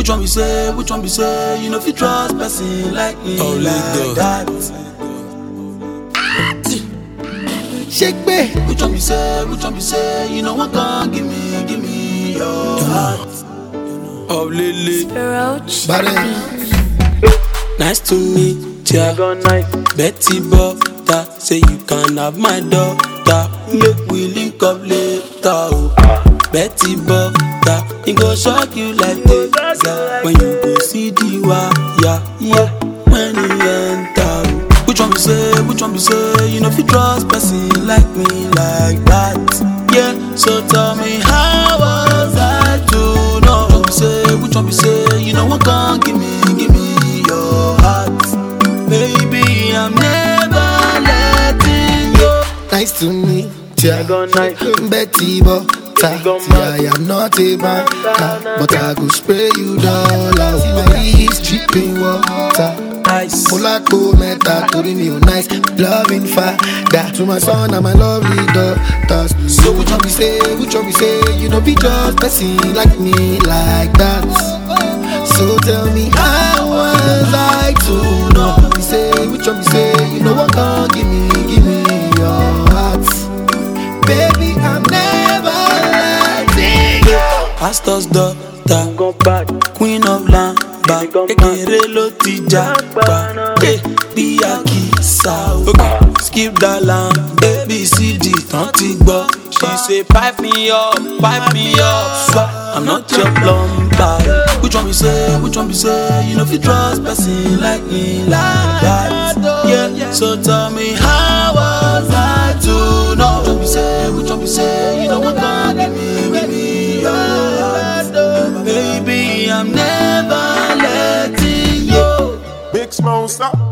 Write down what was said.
Which one we say, you know if you trust person like me like that. Shake me. Which one we say, you know what can give me your heart. Oh Lily, nice to meet ya. Betty Butter, say you can have my daughter. Make we link up later. Oh. Betty Butter, it go shock you like this when you go see the wire, yeah. When you enter, which one we say, you know if you trust person like me like that, yeah. So tell me how was I to know? Which one we say, you know what can give me your heart, baby. I'm never letting you. Nice to meet ya, Betty Butter. I am not a banker, but I go spray you dollars. Mary's dripping water. Nice. Molako meta, to me nice, loving father. To my son and my lovely daughters. So which one we say, you know be just person like me like that. So tell me how was I to know? Which one we say, you know what can give me your heart, baby. I'm never letting you. Pastor's daughter, queen of Lamba, Ekere lo ti jagba, bí àkísà o. Skip that line, ABCD tán ti gbọ́. She say pipe me up, so I'm not your plumber. Which one we say, you know if you trust person like me like that, yeah. So tell me how was I to know? Which one we say, you know what can give me your heart, baby. I'm never letting you. Big Smoke, stop.